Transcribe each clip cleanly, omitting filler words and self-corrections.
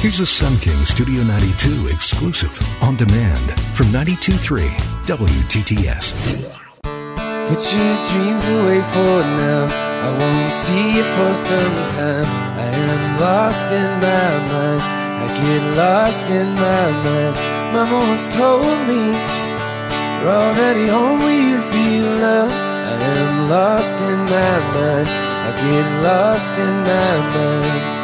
Here's a Sun King Studio 92 exclusive on demand from 92.3 WTTS. Put your dreams away for now. I won't see you for some time. I am lost in my mind. I get lost in my mind. Mama once told me you're already home where you feel love. I am lost in my mind. I get lost in my mind.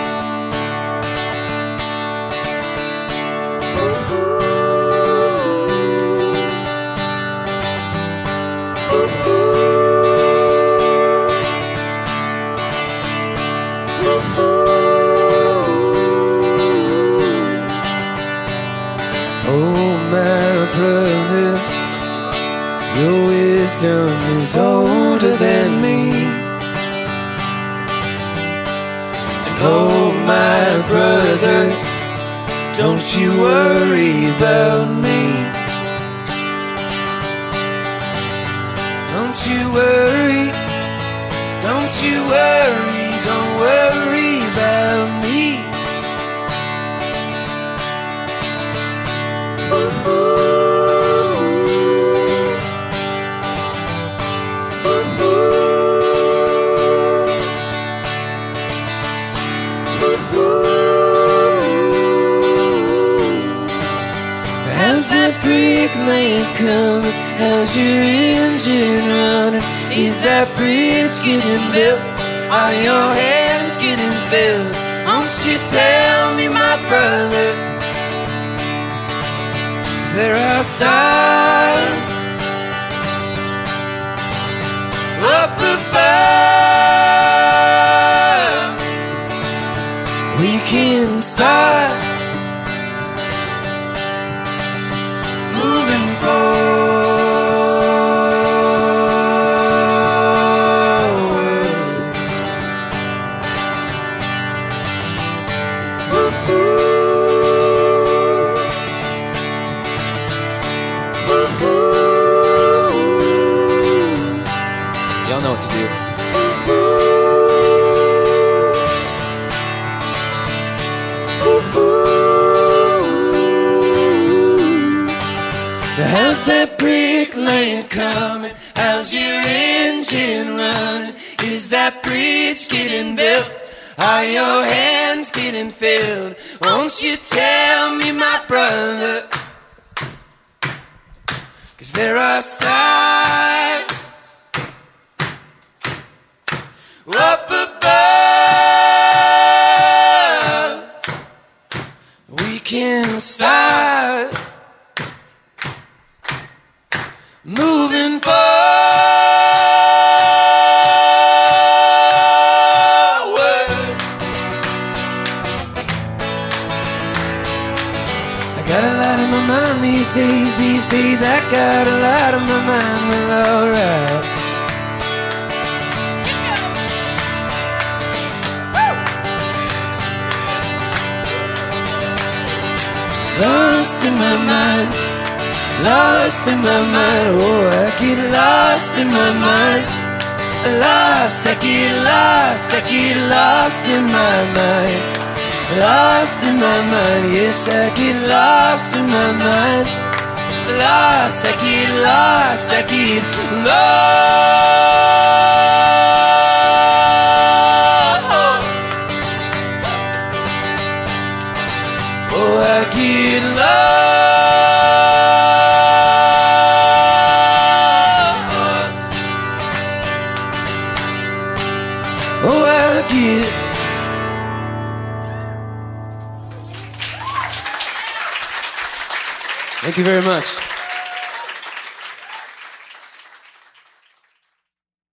Oh my brother, your wisdom is older than me. And oh my brother, don't you worry about me. Don't you worry, don't you worry, don't worry about me. How's that brick lane coming? How's your engine running? Is that bridge getting built? Are your hands getting filled? Won't you tell me, my brother? There are stars up above. We can start moving forwards. Y'all know what to do. How's that brick lane coming? How's your engine running? Is that bridge getting built? Are your hands getting filled? Won't you tell me, my brother? 'Cause there are stars up above. We can start moving forward. I got a lot on my mind these days I got a lot on my mind. Well, alright. Lost in my mind, lost in my mind. Oh, I get lost in my mind. Lost, I get lost in my mind. Lost in my mind, yes, I get lost in my mind. Lost, I get lost, I get lost. Oh, I get lost. Oh, I get. Thank you very much.